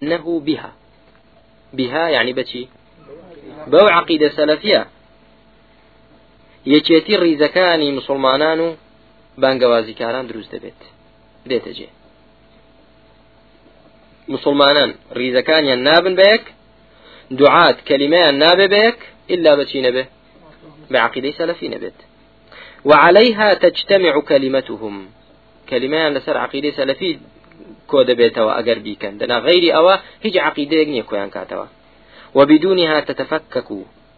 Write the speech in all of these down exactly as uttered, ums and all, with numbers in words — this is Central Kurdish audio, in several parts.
إنه بها بها يعني بشي بو عقيدة سلفية يكيتي ريزكاني مسلمانان بانقوازي كاران دروز دبيت ديت جي مسلمانان ريزكاني النابن بيك دعاة كلمة الناب بيك إلا بشي نبه بعقيدة سلفي نبت وعليها تجتمع كلمتهم كلمة لسر عقيدة سلفي كود بيتوا أجر بيكن دنا غير أوا هج عقيدة يجني كويان كاتوا وبدونها تتفكك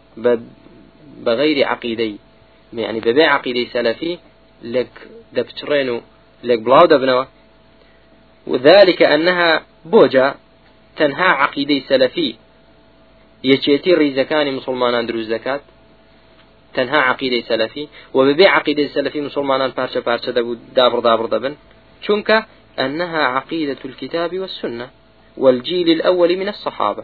بغير عقيدة يعني ببيع عقيدة سلفي لك دبترينو لك بلاو دبنوا وذلك أنها بوجا تنهى عقيدة سلفي يشيتي ريزكاني مسلمان دروز زكاة تنهى عقيدة سلفي وببيع عقيدة سلفي مسلمان بارشة بارشة دابر دابر دبن شنك أنها عقيدة الكتاب والسنة والجيل الأول من الصحابة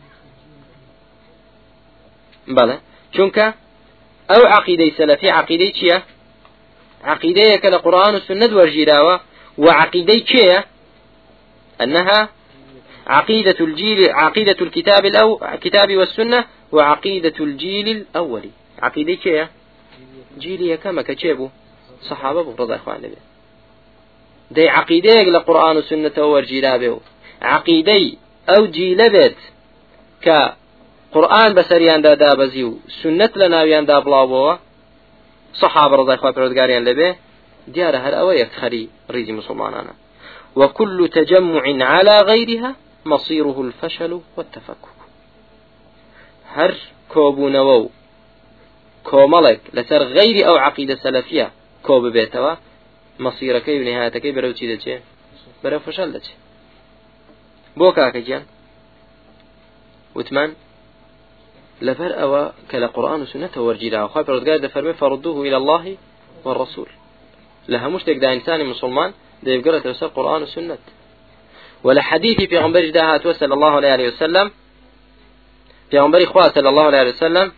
بلى شنك أو عقيدة سلفي عقيدة كيا عقيدة كلا قرآن والسنة والجيراوة وعقيدة كيا أنها عقيدة الجيل عقيدة الكتاب الأو كتاب والسنة وعقيدة الجيل الأول عقيدة كيا جيلية كما كتشبه صحابة رضي الله عنهم دي عقيدة لقرآن والسنة والجيرابه عقيدة أو جيلبت كقرآن بسريان دا دابزيو سنة لناويان دا بلاوه صحابة رضي الله عنهم لبه ديار هل أو يكخري ريزي مسلمانانا وكل تجمع على غيرها مصيره الفشل والتفكك هر كوبونوو كوملك لسر غير أو عقيدة سلفية كوب بيتوا مصيرك ونهايتك برو تشي دچه برو فشل دچه بوكا كجان وثمان لبر أو كلا قرآن وسنة ورجيلا وخاف رزقار دفرمي فردوه إلى الله والرسول لها مشتك دا إنسان مسلمان دا يبقى ترسل قرآن وسنة ولا حديثي في غنبر جداها توسل الله عليه وسلم في غنبر إخوة صلى الله عليه وسلم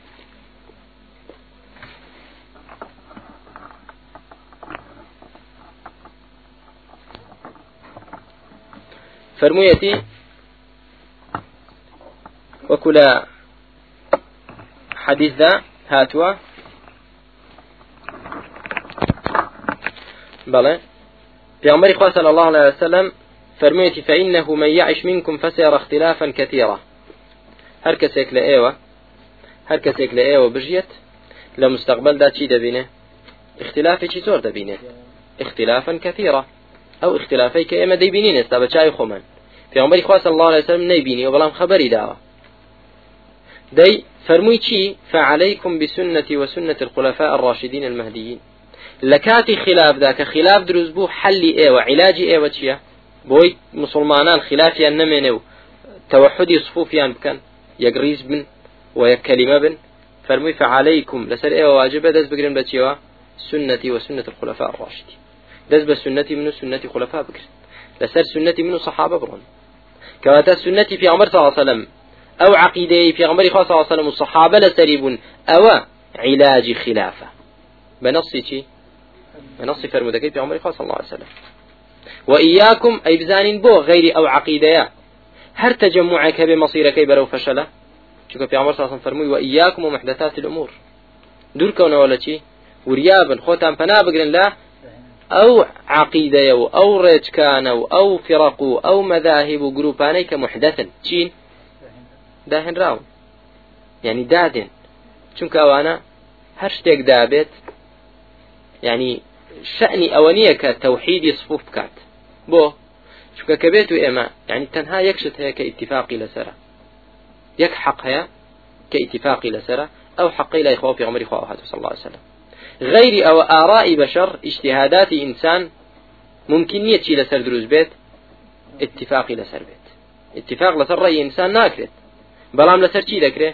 فرميتي وكلا حديث ذا هاتوا بلى في عمر إخوة صلى الله عليه وسلم فرميتي فإنه من يعش منكم فسيرى اختلافا كثيرا هركسك لأيوة هركسك لأيوة بجيت لمستقبل دا چي دبينه اختلافي چي زور دبينه اختلافا كثيرا أو اختلافي كإما ديبينين استابتشاي خمان في عمر إخوة صلى الله عليه وسلم نيبيني وبلام خبري داوا دي فرمي چي فعليكم بسنتي وسنة الخلفاء الراشدين المهديين لكاتي خلاف ذاك خلاف دروز بو حلي ايه وعلاجي ايه وچيا بوي مسلمانان خلافيا نمينو توحدي صفوفيان بكن يقريز بن ويكلمة بن فرمي فعليكم لسر ايه واجبه دز بقرن بچيوا سنتي وسنة الخلفاء الراشدين دز بسنتي منو سنتي خلفاء بقرن لسر سنتي منو صحابة برون كواتا سنتي في عمر صلى الله عليه وسلم أو عقيدة في عمر صلى الله عليه وسلم الصحابة لسريبون أو علاج خلافة بنصي شي بنصي فرمودك في عمر صلى الله عليه وسلم وإياكم أي بزانين بو غير أو عقيدة هر تجمعك بمصيرك برو فشله شوف في عمر صلى الله عليه وسلم فرمي وإياكم ومحدثات الأمور دور كونه ولا شيء وريابا خوتان فنا بقرن لا أو عقيدة أو ريج كانوا أو فرقوا أو مذاهب جروباني كمحدثا شين داهن راو يعني دادن چونك أوانا هرشتك دابت يعني شأني أوانية كتوحيد صفوف كات بو شوك كبيتو إما يعني تنها يكشت هي كاتفاقي لسرة يك حق هي كاتفاقي لسرة أو حقي لا يخوف في عمر إخوة صلى الله عليه وسلم غير أو آراء بشر اجتهادات إنسان ممكن يتشي لسر دروز بيت اتفاقي لسر بيت اتفاق لسر رأي إنسان ناكرت بلام لسر چي ذكره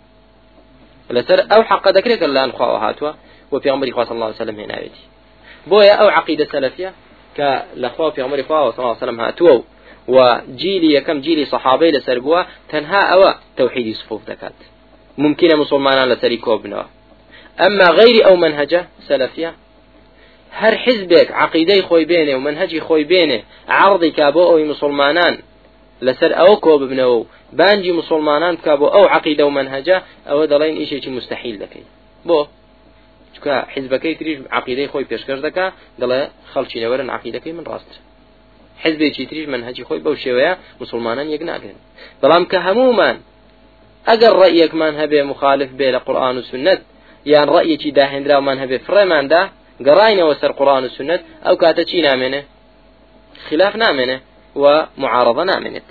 لسر أو حق ذكره كلا أنخوة هاتوا وفي عمر إخوة صلى الله عليه وسلم هنا بيتي بويا أو عقيدة سلفية كالأخوة في عمر إخوة صلى الله عليه وسلم هاتوا وجيلي كم جيلي صحابي لسر بوا تنها أو توحيد صفوف ذكات ممكن مسلمان لسري كوبنا أما غير أو منهجة سلفية هر حزبك عقيدة خوي بينه ومنهجي خوي بينه عرضي كابو أو مسلمانان لسر أو كوب بنو بانجي مسلمانان كابو أو عقيدة ومنهجة أو دلين إيش مستحيل لكي بو چکە حیزبەکەی تریش عقیدەی خۆی پێشکەش دەکا دەڵێ خەڵکی لەوەرن عقیدەکەی من ڕاست حیزبێکی تریش منهجی خۆی بەو شێوەیە مسلمانان یەک ناگرن بەڵام کە هەمومان ئەگەر ڕەئیەکمان هەبێ مخالف بێ لە قورئان و سنت یان ڕەئیەکی داهێنراومان هەبێ فڕێماندا گەڕاینەوە سەر قورئان و سنت ئەو کاتە چی نامێنێ خلاف نامێنێ و معارضە نامێنێت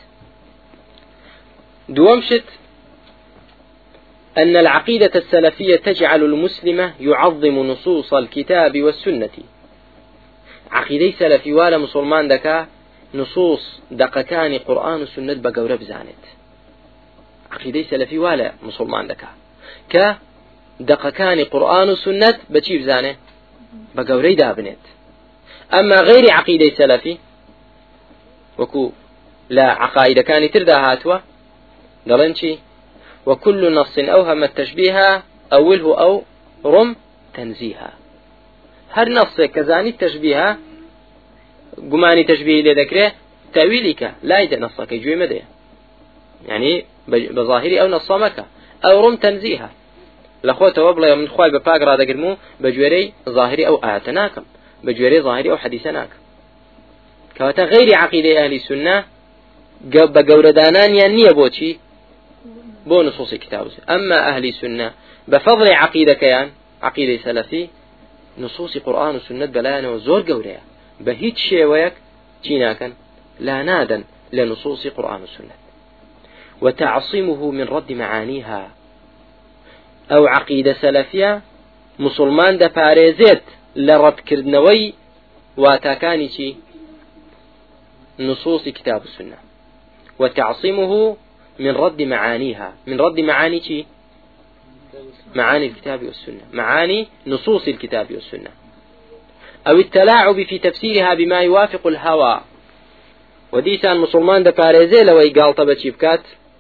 دووەم شت أن العقيدة السلفية تجعل المسلم يعظم نصوص الكتاب والسنة عقيدة سلفي ولا مسلمان دكا نصوص دقكان قرآن والسنة بقورة بزانت عقيدة سلفي ولا مسلمان دكا ك دقكان قرآن والسنة بچي بزانه بقورة دابنت أما غير عقيدة سلفي وكو لا عقائد كان تردى هاتوا دلنشي وكل نص أوهم التشبيه أوله أو رم تنزيها هر نص كزاني التشبيه قماني تشبيه لذكره تأويلك لا يدى نصك يجوي مدى يعني بظاهري أو نصامك أو رم تنزيها لأخوة وابلا من خواي بفاق رادا قرمو بجوري ظاهري أو آياتناكم بجوري ظاهري أو حديثناكم كواتا غير عقيدة أهل السنة بقوردانان يعني بوشي بو نصوص كتاب أما أهل السنة بفضل عقيدة كيان عقيدة سلفي نصوص قرآن والسنة بلانا وزور قوريا بهيت شيويك تيناكا لا نادا لنصوص قرآن والسنة وتعصمه من رد معانيها أو عقيدة سلفية مسلمان دا باريزيت لرد كردنوي واتاكاني نصوص كتاب السنة وتعصمه من رد معانيها من رد معاني شيء معاني الكتاب والسنة معاني نصوص الكتاب والسنة أو التلاعب في تفسيرها بما يوافق الهوى وديسان مسلمان دا باريزي لوي قالتا بچيبكات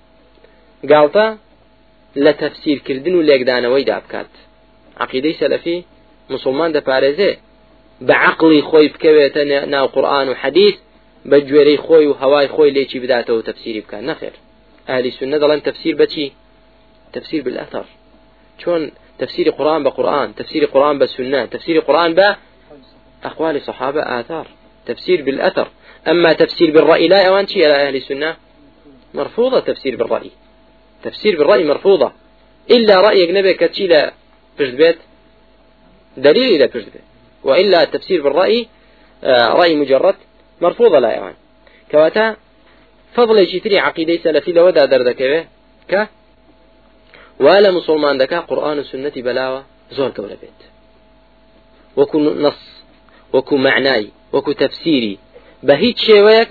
قالتا لتفسير كردن وليقدانا ويدا بكات عقيدة سلفي مسلمان دا باريزي بعقلي خوي بكويتا ناو قرآن وحديث بجوري خوي وهواي خوي ليشي بداته وتفسيري بكات نخير أهل السنة ظلن تفسير بشي تفسير بالأثر شون تفسير قرآن بقرآن تفسير قرآن بالسنة تفسير قرآن بأقوال صحابة آثار تفسير بالأثر أما تفسير بالرأي لا أوان شيء على أهل السنة مرفوضة تفسير بالرأي تفسير بالرأي مرفوضة إلا رأي أجنبي كتشيل بيت دليل إلى بيت وإلا التفسير بالرأي آه رأي مجرد مرفوضة لا أوان كواتا فضل جتري عقيدة سلفي لودا دردك ك ولا مسلمان دكا قرآن والسنة بلاوة زور قول بيت وكو نص وكو معناي وكو تفسيري بهيت شيويك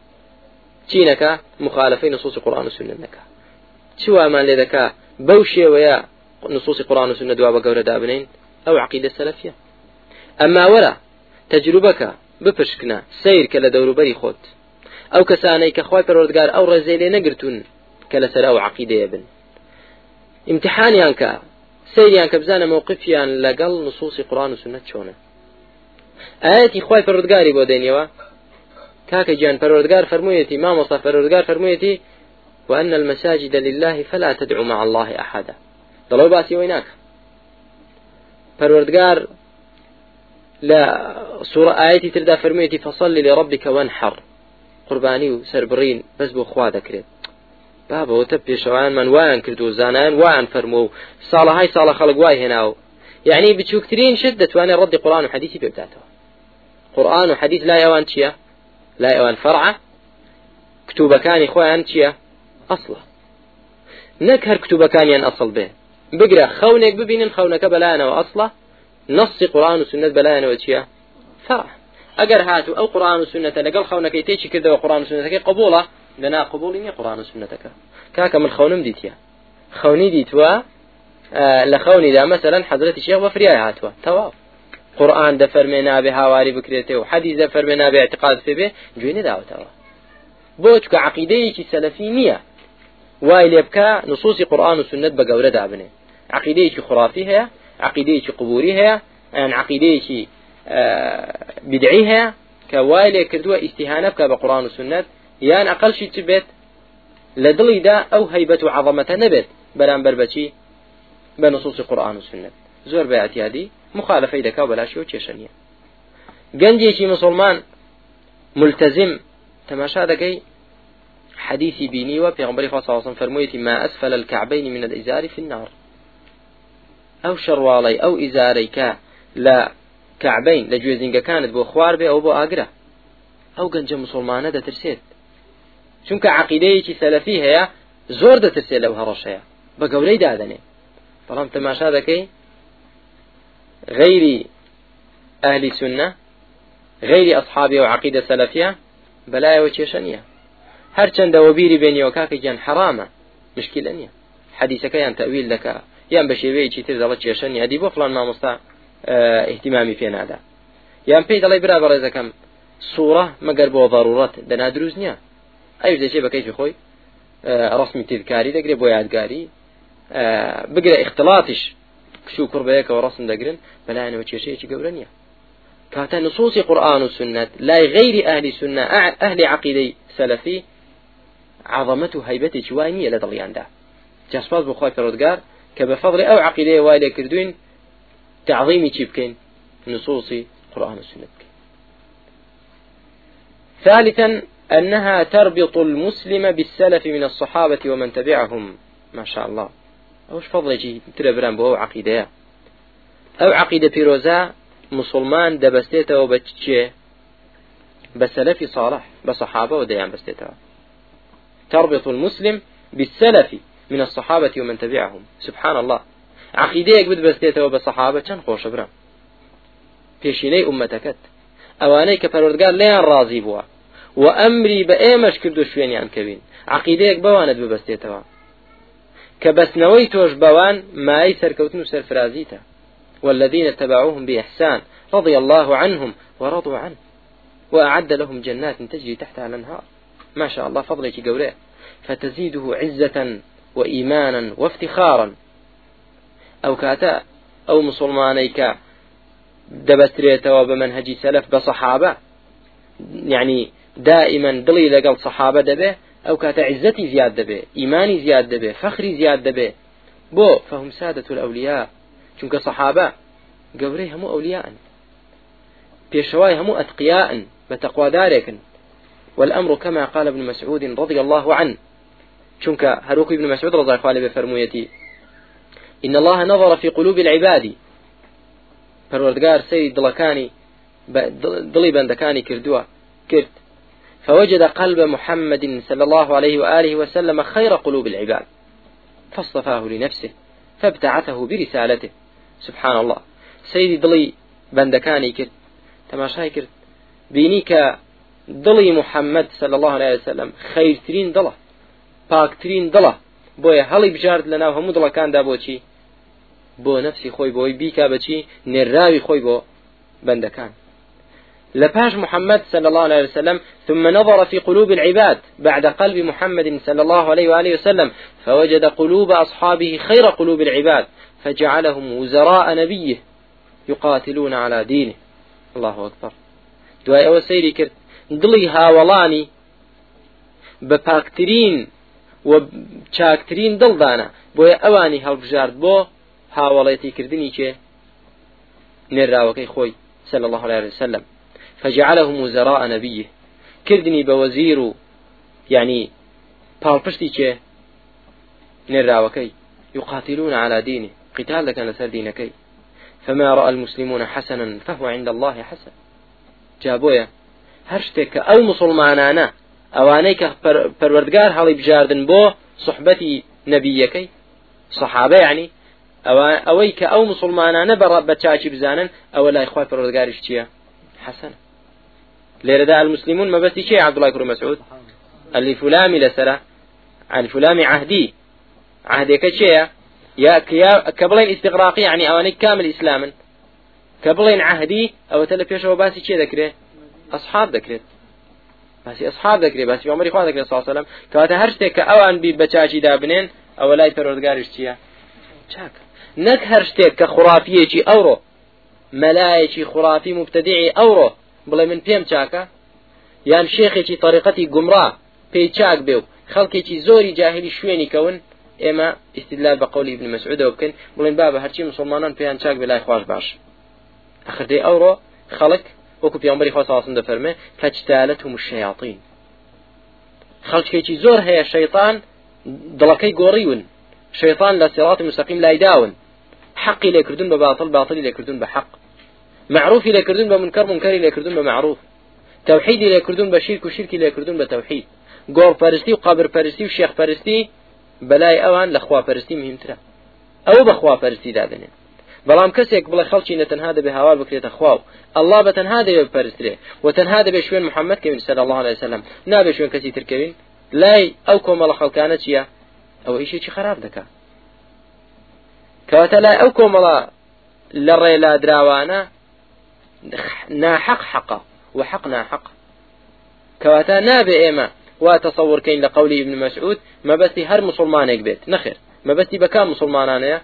تينك مخالفين نصوص القرآن والسنة نكا شو ما لذكا بو شيويا نصوص القرآن والسنة دوابا قول دابنين أو عقيدة سلفية أما ولا تجربك بپشکنا سیر کە لە دەوروبەری خۆت ئەو کەسانەی کە خوای پەروەردگار ئەو ڕێزەی لێ نەگرتوون کە لەسەر ئەو عەقیدەیە بن امتحانیان کە سیریان کە بزانە موقفیان لەگەڵ نصوصی قورئان و سنت چۆنە ئاەتی خوای پەروەردگاری بۆ دێنیەوە کاکە گیان پەروەردگار فەرموویەتی مامۆستا پەروەردگار فەرموویەتی وأن المساجد لله فلا تدعوا مع الله أحدا دڵەوە باسی ئەوەی ناکە پەروەردگار لا سورة آياتي تردا فرميتي فصل لربك وانحر قرباني وسربرين بس بو خوا ذكرت بابا وتبي شوان من وان كردو زانان وان فرمو صالة هاي صالة خلق واي هناو يعني بتشوكترين شدة وانا رد قرآن وحديثي ببداته قرآن وحديث لا يوان تشيا لا يوان فرعة كتوبة كان إخوان تشيا أصلا نكهر كتوبة كان ين أصل به بقرأ خونك ببين خونك بلانا وأصلا نص قرآن وسنة بلانا وتشيا فرع أجر هاتوا أو قرآن وسنة لقل خونك يتيجي كذا وقرآن وسنتك قبوله لنا قبول إني قرآن وسنتك كاك من خونم ديتيا خوني ديتوا آه لخوني دا مثلا حضرة الشيخ وفرياي هاتوا تواف قرآن دا فرمينا بهواري بكريته وحديث دا فرمينا باعتقاد في به جويني داو توا بوتك عقيدتي سلفينية وايل يبكى نصوص قرآن وسنة بقولة دابنه عقيدتي خرافيها عقيدتي قبوريها يعني عقيدتي آه بدعيها كوايل كردوا استهانة بقرآن وسنة یان ئەقەلشی چ بێت لە دڵیدا ئەو هەیبەت و عەظەمەتە نەبێت بەرامبەر بەچی بە نصوصی قورئان و سنت زۆر بە ئەتیادی مخالفەی دەکا و بەلاشی و کێشە نییە. گەنجێکی مسلمان ملتزم تەماشا دەکەی حديثي بيني وبيغمبري خاصة وصلا فرمويتي ما أسفل الكعبين من الإزار في النار أو شروالي أو إزاري كا لا كعبين لجوزينجا كانت بو خوار بي أو بو آقرة أو قنجة مسلمانة دا ترسيت شونك عقيديتي سلفي هي زور دا ترسيت لو هرشيا بقولي دادني طالما تماشا ذكي غير أهل سنة غير أصحابي وعقيدة سلفية بلايا وتشيشانية هر چند وبيري بيني وكاكي جان حرامة مشكلة نية حديثك يان تأويل لك يان بشيوي چي ترزا وتشيشانية هدي بو فلان ما مستا اه اهتمامي في نادا يان بيت الله برا برزكم صورة مقر بو ضرورات دنا دروز نية ايش دي شي بكيف خوي اه رسمي تذكاري دقري بو يادقاري اه بقرا اختلاطش شو كربيك ورسم دقرن بلا انا وتشيشي چي قبرنية كاتا نصوص قرآن والسنة لا غير أهل سنة أهل عقيدة سلفي عظمته هيبته شوانية لدليان ده جاسباز بخواي فرودقار كبفضل أو عقيدة وايلة كردوين تعظيمي تشيبكين نصوص قرآن والسنة. ثالثا أنها تربط المسلم بالسلف من الصحابة ومن تبعهم ما شاء الله أوش فضل جي تربران بو عقيدة أو عقيدة بيروزا مسلمان دبستيته وبتشيه بسلف صالح بصحابة وديان بستيته تربط المسلم بالسلف من الصحابة ومن تبعهم سبحان الله عقيدتك بد بستيته وبصحابة كان خوش برام بيشيني أمتكت أواني كفردقار ليان راضي بوا وأمري بأيمش كردو شويني عن كبين عقيدتك بواند ببستيته كبسنوي توش بوان ما أيسر كوتنو سرفرازيته والذين اتبعوهم بإحسان رضي الله عنهم ورضوا عنه وأعد لهم جنات تجري تحتها الأنهار ما شاء الله فضلك قوله فتزيده عزة وإيمانا وافتخارا أو كاتا أو مسلمانيك دبستريته وبمنهج سلف بصحابة يعني دائما دلي لقل صحابة دبه أو كاتا عزتي زياد دبه إيماني زياد دبه فخري زياد دبه بو فهم سادة الأولياء چونك صحابة قبري همو أولياء بيشواي همو أتقياء بتقوى دارك والأمر كما قال ابن مسعود رضي الله عنه چونك هروك ابن مسعود رضي الله عنه بفرمويتي إن الله نظر في قلوب العباد فالوردقار سيد دلكاني دلي بندكاني كردوا كرد فوجد قلب محمد صلى الله عليه وآله وسلم خير قلوب العباد فاصطفاه لنفسه فابتعثه برسالته سبحان الله سيدي دلي بندكاني كرد تماشاي كرد بينيك دلي محمد صلى الله عليه وسلم خير ترين دله باك ترين دله بويا هلي بجارد لنا وهم دله كان دابوشي بو نفسي خوي بوي بيكا بچي نراوي خوي بو بندكان لباش محمد صلى الله عليه وسلم ثم نظر في قلوب العباد بعد قلب محمد صلى الله عليه وآله وسلم فوجد قلوب أصحابه خير قلوب العباد فجعلهم وزراء نبيه يقاتلون على دينه الله أكبر دعاء وسيري كرت دلي هاولاني بباكترين وبشاكترين دلدانا بويا أواني هالبجارد بو هاوليتي كردني كي نراوكي خوي صلى الله عليه وسلم فجعلهم وزراء نبيه كردني بوزير يعني بالبشتي كي نراوكي يقاتلون على دينه قتال لك نسر دينكي فما رأى المسلمون حسنا فهو عند الله حسن جابويا هرشتك أو مسلمانانا أوانيك پروردگار هالي بجاردن بو صحبتي نبيكي صحابة يعني أويك أو مسلمانانا بتشاچي بزانن أو لا إخوة پروردگار اشتيا حسن ليردا المسلمون ما بس شيء عبد الله بن مسعود اللي فلامي لسرة عن فلامي عهدي عهدك شيء يا كبلين استغراقي يعني أوانيك كامل إسلاما كبلين عهدي أو تلفيش وباسي شيء ذكره أصحاب ذكره بس أصحاب ذكره بس في عمر إخوان ذكره صلى الله عليه وسلم كواتا هرشتك أوان ببتشاچي دابنين أو لا پروردگار اشتيا شاك نك هرشتك كخرافية أورو ملايكي خرافي مبتدعي أورو بلا من بيم شاكا يعني شيخي طريقتي قمراء پێی چاک بێ و خەڵکێکی زۆری جاهلی شوێنی کەون ئێمە استدلال بە قولی ابن مسعودەوە بکەین بڵێن بابە هەرچی مسلمانان پێیان چاک بێ لای خوش باش ئەخر دەی ئەوڕۆ خەڵک وەکو پێغەمبەری خوا صلی الله علیه و سلم دەفەرمێ فاجتالتهم الشياطين خەڵکێکی زۆر هەیە شەیطان دڵەکەی گۆڕیون شەیطان لە صراط مستقیم لای داون حقی لێکردون بە باطل باطلی لێکردون بە حق معروفی لێکردون بە منکر منکری لێکردون بە معروف توحیدی لێکردون بە شرک و شرکی لێکردون بە توحید گۆڕپەرستی و قەبرپەرستی و شێخپەرستی بەلای ئەوان لە خواپەرستی مهمترە ئەوە بە خواپەرستی دادنێن بەڵام کەسێک بڵێ خەڵکی نەتەنها دەبێ هاوار بکرێتە خوا و الله بەتەنها دەبێ بپەرسترێ و تەنها دەبێ شوێن محەممەد کەوین صلی الله عليه وسلم نابێ شوێن کەسی ترکەوین لای ئەو کۆمەڵە خەڵکانە چییە ئەوە ئیشێکی خراپ دەکات کەواتە لای ئەو کۆمەڵە لە ڕێلا دراوانە ناحق حقا وحق ناحق كواتا نابي إيما وتصور كين لقولي ابن مسعود ما بستي هر مسلمانك بيت نخير ما بستي بكام مسلمانان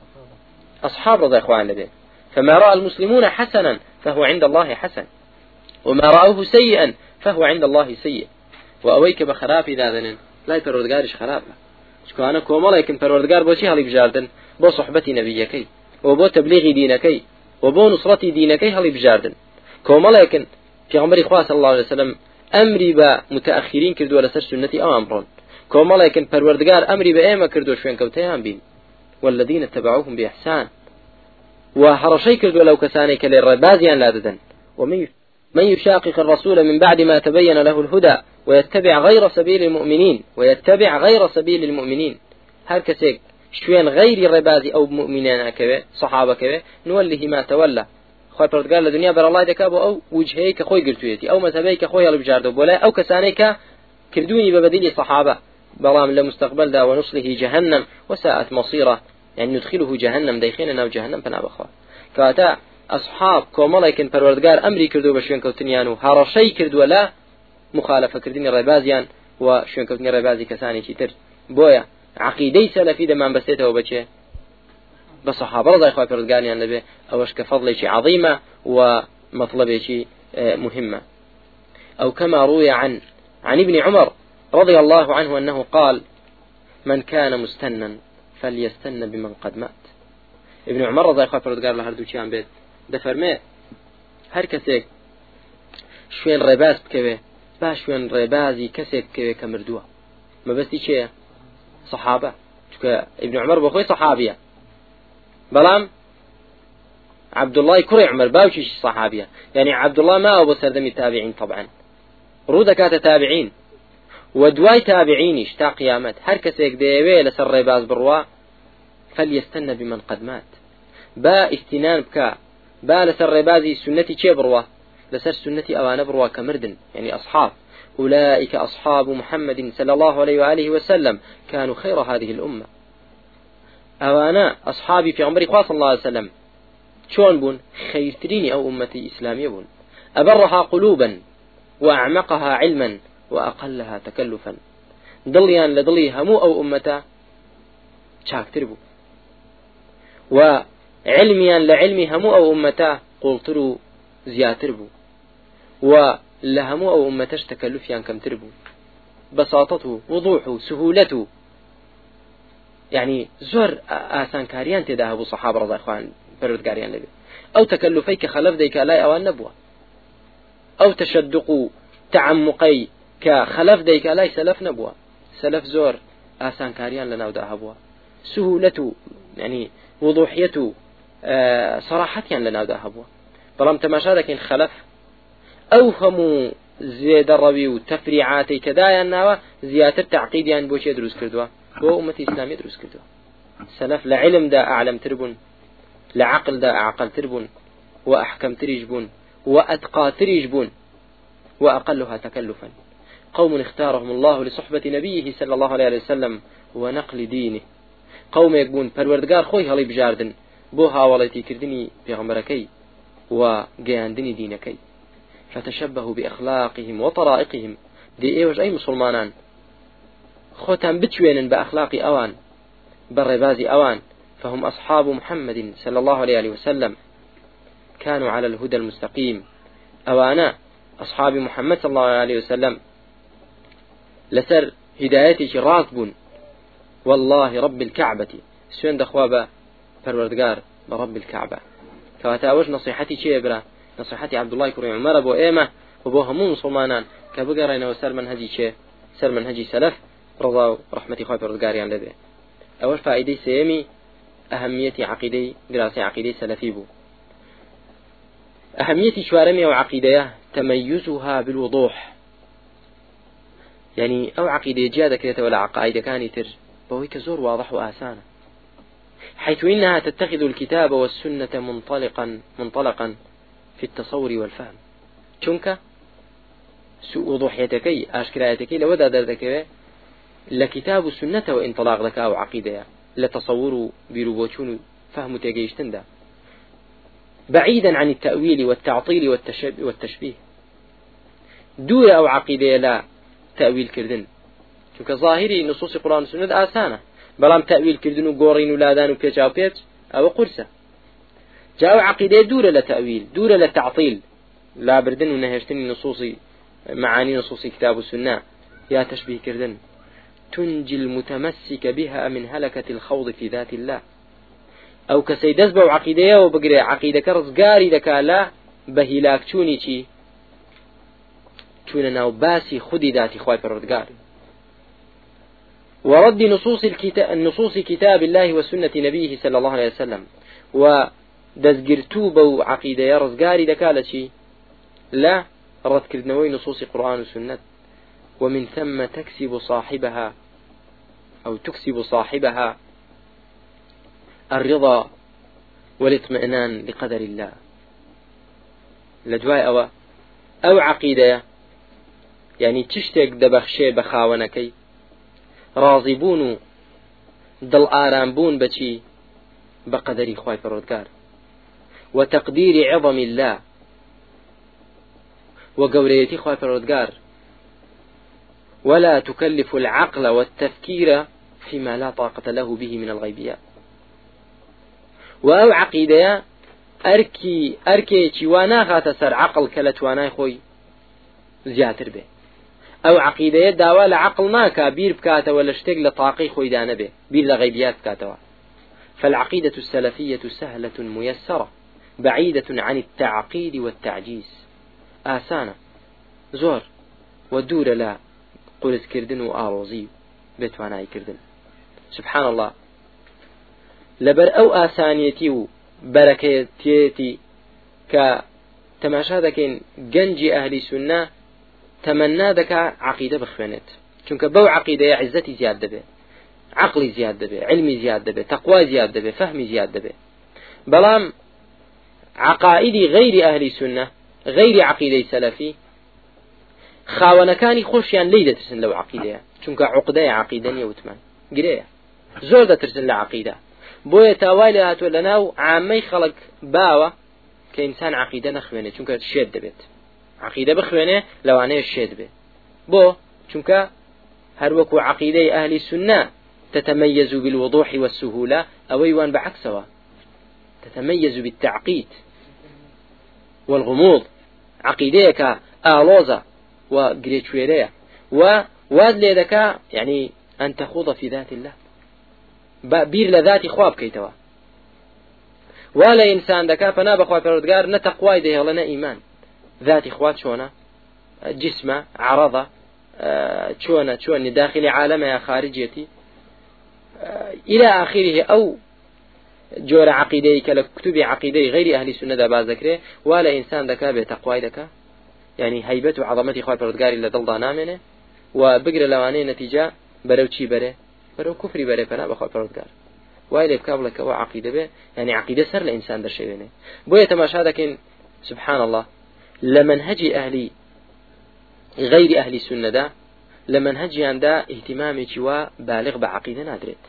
أصحاب رضي إخوان لبيت فما رأى المسلمون حسنا فهو عند الله حسن وما رأوه سيئا فهو عند الله سيء وأويك بخراب إذا ذنن لا يفرودقارش خراب شكو أنا كومالا يكن فرودقار بوشي هالي بجاردن بو صحبتي نبيكي وبو تبليغي دينكي وبو نصرتي دينكي هالي بجاردن كومالا يكن في عمر إخوة صلى الله عليه وسلم أمري با متأخرين كردوا لسر سنتي أو أمرون كومالا يكن فرودقار أمري بأيما كردوا شوين كوتيان بين والذين اتبعوهم بإحسان وهرشي كردوا لو كسانيك للربازيان لا ددن ومن من يشاقق الرسول من بعد ما تبين له الهدى ويتبع غير سبيل المؤمنين ويتبع غير سبيل المؤمنين هر كسيك شوين غير ربازي أو مؤمنين كوي صحابة كوي نوله ما تولى خوي پردگار لدنيا بر الله دكابو أو وجهيك خوي قرتويتي أو مذهبيك خوي يلي بجاردو بولا أو كسانيك كردوني ببديل صحابة بلام لمستقبل دا ونصله جهنم وساءت مصيره يعني ندخله جهنم دايخيننا وجهنم فنابخوا كواتا أصحاب كومالا يكن پروردگار أمري كردو بشوين كوتنيانو هرشي كردو لا مخالفة كردني ربازيان وشوين كوتني ربازي كساني تر بويا عقيدي سلفي دمان بسيته وبچه بصحابة رضي خواه پروردگاريان لبه أوش كفضل شيء عظيمة ومطلب شيء مهمة أو كما روي عن عن ابن عمر رضي الله عنه أنه قال من كان مستنا فليستن بمن قد مات ابن عمر رضي الله عنه قال له هردو چیان بيت دفرمي هر كسيك شوين رباز بكوه با شوين ربازي كسيك بكوه كمردوه ما بستي چه صحابة ابن عمر بخوي صحابية بلام عبد الله كري عمر باوشي صحابية يعني عبد الله ما أبو سردمي تابعين طبعا رودا كات تابعين ودواي تابعينيش تا قيامت هر كسيك ديوه لسر رباز بروا فليستن بمن قد مات با استنان بكا با لسر ربازي سنتي چه بروا لسر سنتي أوان بروا كمردن يعني أصحاب أولئك أصحاب محمد صلى الله عليه وآله وسلم كانوا خير هذه الأمة أوانا أصحابي في عمر صلى الله عليه وسلم شون بون خيرتريني أو أمتي إسلامية بون أبرها قلوبا وأعمقها علما وأقلها تكلفا ضليان لضلي همو أو أمتا شاكتربو وعلميا لعلمي همو أو أمتا قلترو زياتربو ولهمو أو أمتاش تكلفيا كم تربو بساطته وضوحه سهولته يعني زور آسان كاريان تداه أبو صحابة رضي إخوان برد كاريان لبي أو تكلفيك خلف ديك لا أوان نبوة أو تشدق تعمقي كخلف ديك لا سلف نبوة سلف زور آسان كاريان لنا وداه أبوه سهولته يعني وضوحيته آه صراحة لنا وداه أبوه بلام تماشادك إن خلف أوهموا زيادة ربي وتفريعاتي كدايا الناوة زيادة تعقيد يعني بوشي دروس كردوا بو أمتي إسلامية دروس كردوا سلف لعلم دا أعلم تربون لعقل دا أعقل تربون وأحكم تريجبون وأتقى تريجبون وأقلها تكلفا قوم اختارهم الله لصحبة نبيه صلى الله عليه وسلم ونقل دينه قوم يقبون پروردگار خوي هلي بجاردن بوها وليتي كردني بيغمبركي وقياندني دينكي فتشبهوا بأخلاقهم وطرائقهم دي ايوج اي مسلمانان خوتان بتشوين بأخلاق اوان بالرباز اوان فهم أصحاب محمد صلى الله عليه وسلم كانوا على الهدى المستقيم أوانا أصحاب محمد صلى الله عليه وسلم لسر هدايتي راس بون والله رب الكعبة سوين دخوابة فروردقار برب الكعبة كواتاوش نصيحتي شيء برا نصيحتي عبد الله كريم عمر أبو إيمة وبو همون مسلمانان كبقرين وسر منهجي شيء سر منهجي سلف رضا ورحمة خواه فروردقاريان لبه أول فائدة سيمي أهمية عقيدة دراسة عقيدة سلفي بو أهمية شوارمي وعقيدة تميزها بالوضوح يعني أو عقيدة جادة كده ولا عقائد كان تر بويك زور واضح وآسانة حيث إنها تتخذ الكتاب والسنة منطلقا منطلقا في التصور والفهم چونك سوء وضوحيتكي أشكرايتكي لو دا دردك لكتاب السنة وانطلاق ذكاء أو عقيدة لتصور بروبوتون فهم تيجيشتن دا بعيدا عن التأويل والتعطيل والتشبيه دور أو عقيدة لا تأويل كردن چونك ظاهري نصوص القرآن والسنة آسانة بلام تأويل كردن وقورين ولادان وبيتش أو بيتش أو قرصة جاءوا عقيدة دورة لتأويل دورة للتعطيل لا بردن ونهشتني نصوصي معاني نصوص كتاب السنة يا تشبيه كردن تنجي المتمسك بها من هلكة الخوض في ذات الله أو كسيدز بو عقيدة وبقري عقيدة كرزقاري دكا لا بهلاك چوني چي چون ناو باسي خودي ذاتي خواهي پروردگار ورد نصوص الكتاب نصوص كتاب الله وسنة نبيه صلى الله عليه وسلم ودزقرتو بو عقيدة رزقاري دكا لشي لا رد كردنوي نصوص القرآن والسنة ومن ثم تكسب صاحبها أو تكسب صاحبها الرضا والاطمئنان لقدر الله لدواء أو أو عقيدة يعني تشتك دبخشي بخاونكي راضبون دل آرامبون بشي بقدر خواي فرودكار وتقدير عظم الله وقوريتي خواي فرودكار ولا تكلف العقل والتفكير فيما لا طاقة له به من الغيبيات وأو عقيدة أركي أركي وانا غات سر عقل كلت وانا خوي زياتر به أو عقيدة داوا لعقلناك بير بكاته ولا اشتق لطاقي خوي دانا به بير لغيبيات بكاتوا فالعقيدة السلفية سهلة ميسرة بعيدة عن التعقيد والتعجيز آسانة زور ودور لا قلت كردن وآروزي بتواناي كردن سبحان الله لبر أو آسانيتي وبركيتي كتماشا دكين جنجي أهل سنة تمنى دكا عقيدة بخوانت چونك بو عقيدة عزتي زيادة به عقلي زيادة به علمي زيادة به تقوى زيادة به فهمي زيادة به بلام عقائدي غير أهل سنة غير عقيدة سلفي خاونكاني خوشيان ليدة ترسن لو عقيدة چونك عقدة عقيدة يوتمان قرية زور دا ترسن لعقيدة بوية تاوالي هاتو لناو عامي خلق باوة كإنسان عقيدة نخوينه چونك الشيد دبت عقيدة بخوينه لو عنه الشيد به بو چونك هروكو عقيدة أهل السنة تتميز بالوضوح والسهولة أو يوان بعكسها تتميز بالتعقيد والغموض عقيدة كآلوزة وقريتشويرية وواد لذكا يعني أن تخوض في ذات الله بير لذات خواب كيتوا ولا إنسان دكا فنا بخواب پروردگار نتقوى ده لنا إيمان ذات خوات شونا جسمه عرضه شونا شون داخل عالمه خارجيتي إلى آخره أو جور عقيدة كالكتب عقيدة غير أهل السنة دا باز ذكره ولا إنسان دكا بتقوى دكا يعني هيبة وعظمة خواب پروردگار إلا دل دانامنه وبقر لوانه نتيجة برو چي بره برو كفري بره فنا بخواب پروردگار وإلى بكابلك وعقيدة به يعني عقيدة سر لإنسان در شيئنه بوية تماشا دكين سبحان الله لمنهج أهلي غير أهل السنة دا لمنهج عند اهتمام جوا بالغ بعقيدة نادرت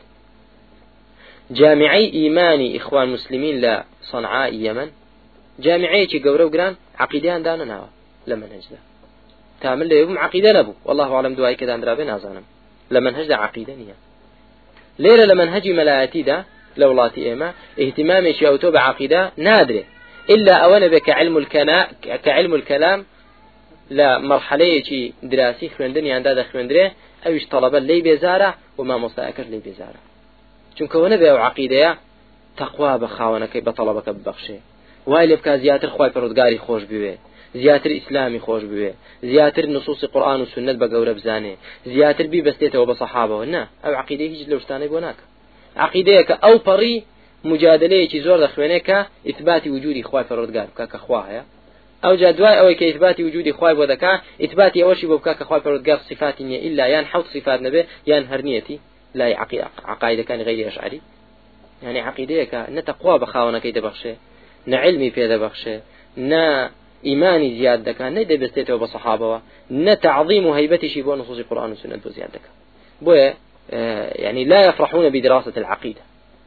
جامعي إيماني إخوان مسلمين لصنعاء يمن جامعي كي قورو قران عقيدة عندنا ناوا لمنهج دا تعمل لهم عقيدة نبو والله أعلم دواي كده عند رابين عزانم لمنهج دا عقيدة نيا ليلة لمنهج ملاياتي دا لولاتي إيما اهتمامي شي أوتو بعقيدة نادرة إلا أولا بك علم الكلام كعلم الكلام لا مرحلة شيء دراسي خوندني عند هذا خوندره أوش طلبة لي بزارة وما مستأكر لي بزارة چونك ونبي أو عقيدة تقوى بخاونك بطلبك ببخشي وهاي بك زياتر خواي پروردگاري خوش بوي زياتر إسلامي خوش بوي زياتر نصوص القرآن والسنة بقورة بزاني زياتر بي بستيته وبصحابه نا أو عقيدة هيج لوشتاني بوناك عقيدة أو بري مجادلة چي زور دخوينك إثبات وجود خواي پروردگار كاك خواها أو جدواء أو كإثبات وجود خواي بودكا إثبات أوشي بوكاك خواي پروردگار صفات إلا يان حوت صفات نبي يان هرنيتي لا عقائد كان غير أشعري يعني عقيدتك نتقوى بخاونك يدبخشه نعلمي في دبخشه نا إيماني زيادة كان ندي بستيته وبصحابه نتعظيم هيبتي شي بو نصوص القرآن والسنة بزيادة بويا آه يعني لا يفرحون بدراسة العقيدة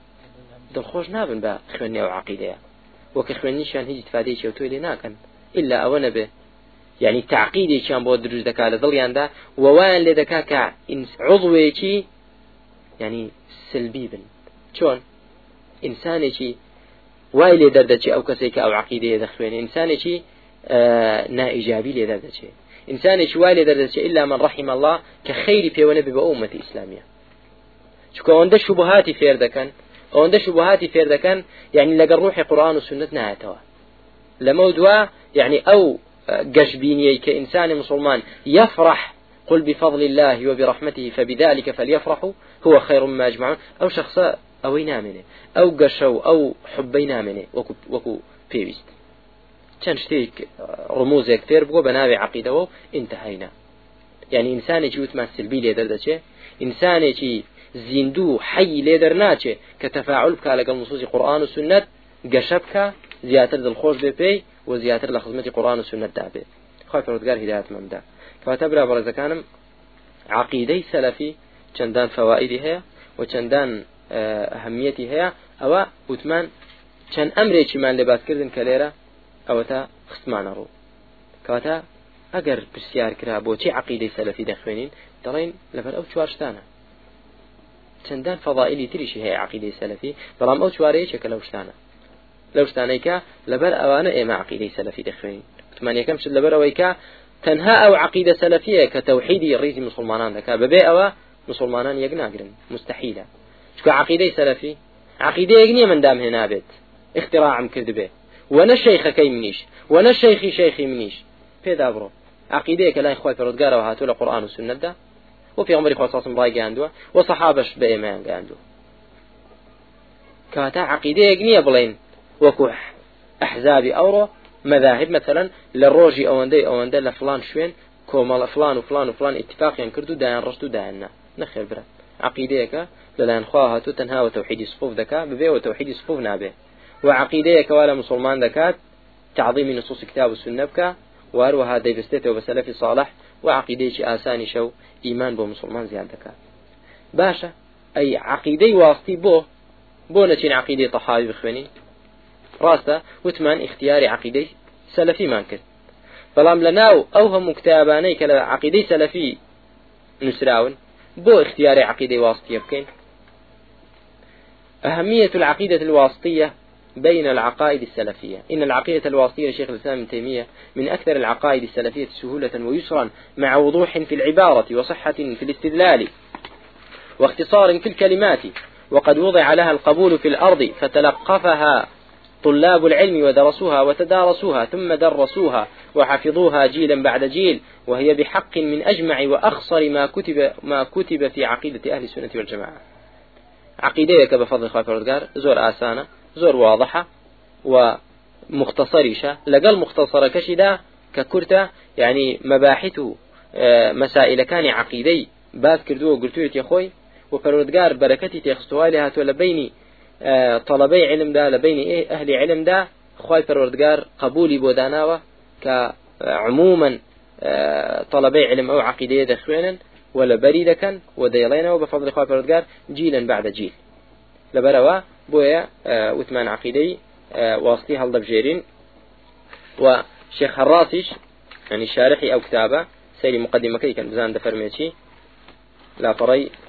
دل خوش نابن با خواني أو عقيدة وكخواني شان هيجي تفادي شي وتولي ناكن إلا أولا به يعني تعقيدي كان بو دروج دكا لظليان دا ووان لدكا كعضوي شي يعني سلبي بن شون إنساني شي وايلي دردشي أو كسيك أو عقيدة دخوين إنساني شي آه نا إيجابي لي دردشي إنساني شي وايلي دردشي إلا من رحم الله كخير في ونبي بأمة إسلامية شكو عنده شبهاتي فيردكن عنده شبهاتي فيردكن يعني لقى روح قرآن وسنة نهاتوا لمودوا يعني أو قشبيني كإنسان مسلمان يفرح قل بفضل الله وبرحمته فبذلك فليفرحوا هو خير مما يجمعون أو شخصا أو ينامنه أو قشوا أو حبي نامنه وكو وكو بيوست كان شتيك رموز كثير بقوا بنابي عقيدة انتهينا يعني إنسان يجوت ما السلبي ليدردشه إنسان يجي زندو حي ليدرناشه كتفاعل بك نصوص القرآن والسنة قشبك زياتر الخوش ببي وزياتر لخدمة القرآن والسنة دابي خايف رودقار هداية ممدى كاتبرا برزكانم عقيدة سلفي چندان فوائدها وچندان أهميتي هي أو وثمان كان أمري كمان لباس كردن كليرة أو تا خصمنا رو كاتا أجر بسيار كرا بوتي عقيدة سلفي دخوينين ترين لبر أو شوارشتانا چندان فضائلي تريشي هي عقيدة سلفي بلام أو شواري شكل لوشتانا لوشتانيكا لبر أوانا إيه مع عقيدة سلفي دخوينين وثمان يكمش لبر أويكا تنها أو عقيدة سلفية كتوحيدي الرئيسي مسلمانان ذكا ببيع أو مسلمانان يقناقرن مستحيلة شكو عقيدة سلفي عقيدة يقنية من دام هنا بيت اختراع مكرد به وانا الشيخ كي منيش وانا الشيخي شيخي منيش بيدا برو عقيدة كلا إخوة فرودقارة وهاتوا القرآن والسنة دا وفي عمر إخوة صاصم راي قاندوا وصحابش بإيمان قاندوا كاتا عقيدة يقنية بلين وكوح أحزابي أورو مذاهب مثلا للروجي أواندي أواندي لفلان شوين كومال فلان وفلان وفلان اتفاق ينكردوا داين رشدوا دايننا نخير برا عقيدتك للان خواها تنها وتوحيد صفوف ذكاء ببيع وتوحيد صفوف نابه وعقيدتك ولا مسلمان ذكاء تعظيم نصوص كتاب والسنة بك وهروها ديفستيته وبسلف صالح وعقيدتك آساني شو إيمان بو مسلمان زياد ذكاء باشا أي عقيدة واسطي بو بو نتين عقيدة طحاوي بخواني راستا وثمان اختياري عقيدة سلفي مانكر فلام لناو أوهم كتاباني كلا عقيدة سلفي نسراون بو اختيار عقيدة واسطية بكين أهمية العقيدة الواسطية بين العقائد السلفية إن العقيدة الواسطية لشيخ الإسلام ابن تيمية من أكثر العقائد السلفية سهولة ويسرا مع وضوح في العبارة وصحة في الاستدلال واختصار في الكلمات وقد وضع لها القبول في الأرض فتلقفها طلاب العلم ودرسوها وتدارسوها ثم درسوها وحفظوها جيلا بعد جيل وهي بحق من أجمع وأخصر ما كتب ما كتب في عقيدة أهل السنة والجماعة. عقيدتك بفضل خواهي فرودقار زور آسانة زور واضحة ومختصرشة لقل مختصرة كشدا ككرتة يعني مباحثه مسائل كان عقيدي باز كردوه قلتوا يا أخوي وفرودقار بركتي تيخستوها لها تولى بيني طلبي علم دا لبين إيه أهل علم دا خواهي فروردقار قبولي بوداناوة كعموما طلبي علم أو عقيدة دخوينا ولا بريدة كان وديلينا وبفضل خواهي فروردقار جيلا بعد جيل لبروا بويا وثمان عقيدي واسطي هل دبجيرين وشيخ الراسيش يعني شارحي أو كتابة سيري مقدمة كي كان بزان دفرميتي لا فري